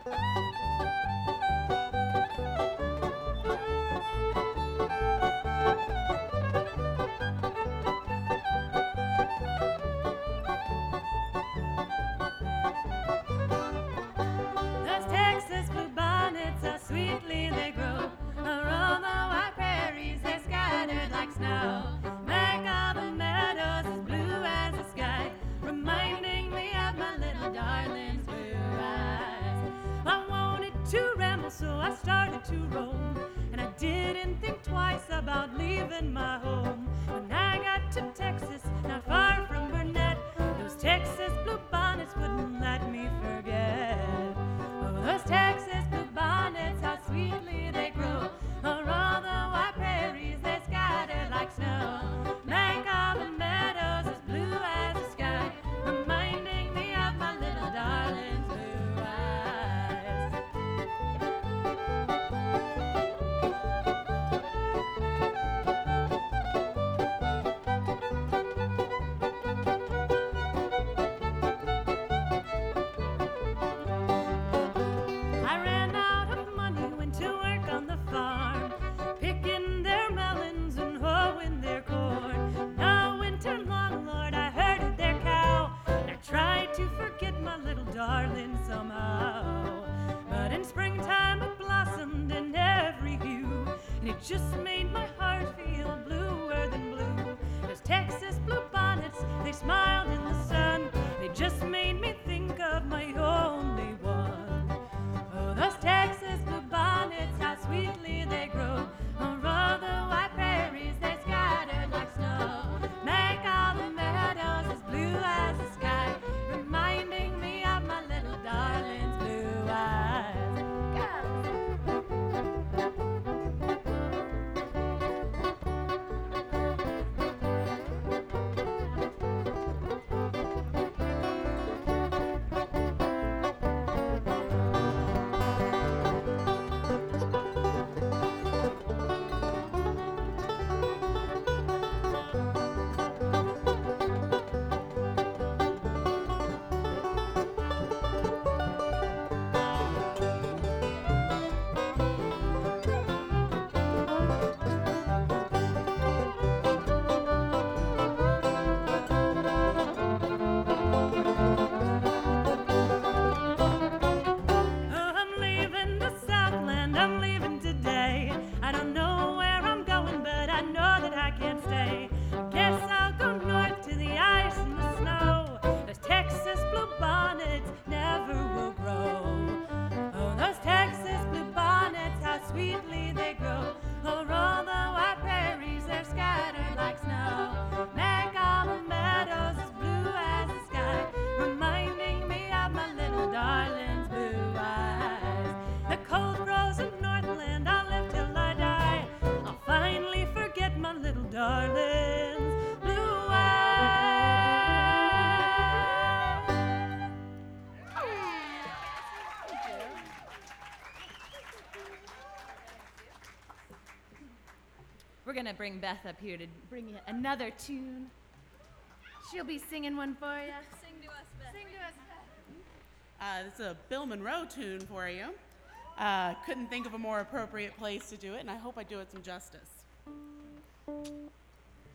Those Texas bluebonnets, how sweetly they grow. Around the white prairies, they're scattered like snow. Make all the meadows as blue as the sky, reminding me of my little darling's blue eyes. I wanted to ramble, so I started to roam, and I didn't think twice about leaving my home. When I got to Texas, not far from Burnett, those Texas bluebonnets wouldn't let me forget. Oh, those Texas bluebonnets, how sweetly they grow. Around the white prairies, they're scattered like snow. Make all the meadows as blue as the sky, reminding me of my little darling's blue eyes. I ran out of money, went to work on the farm, picking their melons and hoeing their corn. All winter long, Lord, I herded their cow, and I tried to forget my little darling somehow. But in springtime it blossomed in every hue, and it just made my heart feel bluer than blue. Those Texas bluebonnets, they smiled in the sun, they just made me think of my only one. Oh, those Texas bluebonnets, how sweetly they grow. Around the white prairies, they're scattered like snow. Make all the meadows as blue as the sky, reminding me of my little darling's blue eyes. I'm leaving today. I don't know where I'm going, but I know that I can't stay. I guess I'll go north to the ice and the snow. Those Texas bluebonnets never will grow. Oh, those Texas bluebonnets, how sweetly they grow. Around the white prairies, they're scattered like snow. Make all the meadows as blue as the sky, reminding me of my little darling's blue eyes. The cold frozen Northland, I'll live till I die. I'll finally forget my little darling's blue eyes. We're gonna bring Beth up here to bring you another tune. She'll be singing one for you. Sing to us, Beth. Sing to us, Beth. This is a Bill Monroe tune for you. Couldn't think of a more appropriate place to do it, and I hope I do it some justice.